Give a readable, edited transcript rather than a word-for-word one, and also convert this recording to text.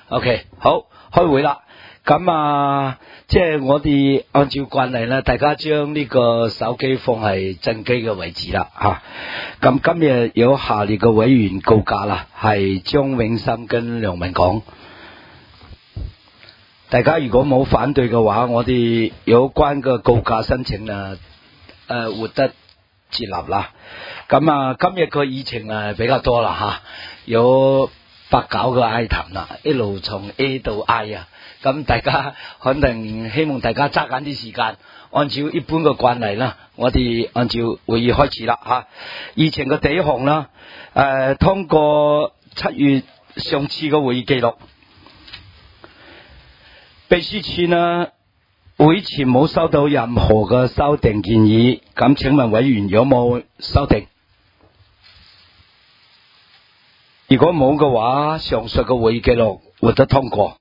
OK， 好，開會啦。咁啊，即係我哋按照慣例啦，大家將呢個手機放喺正機嘅位置啦，吓。咁今日有下列嘅委員告假啦，係張永森跟梁文廣。大家如果冇反對嘅話，我哋有關嘅告假申請啊，獲得接納啦。咁啊，今日個議程啊比較多啦吓，有8、9個 item 啦，一路從 A 到 I 啊。咁大家肯定希望大家揸緊啲時間，按照一般嘅慣例啦，我哋按照會議開始啦吓。議程嘅第一項啦，通過7月上次嘅會議記錄。秘書處呢，會前冇收到任何嘅修訂建議，咁請問委員有冇修訂？如果冇嘅話，上述嘅會議記錄獲得通過。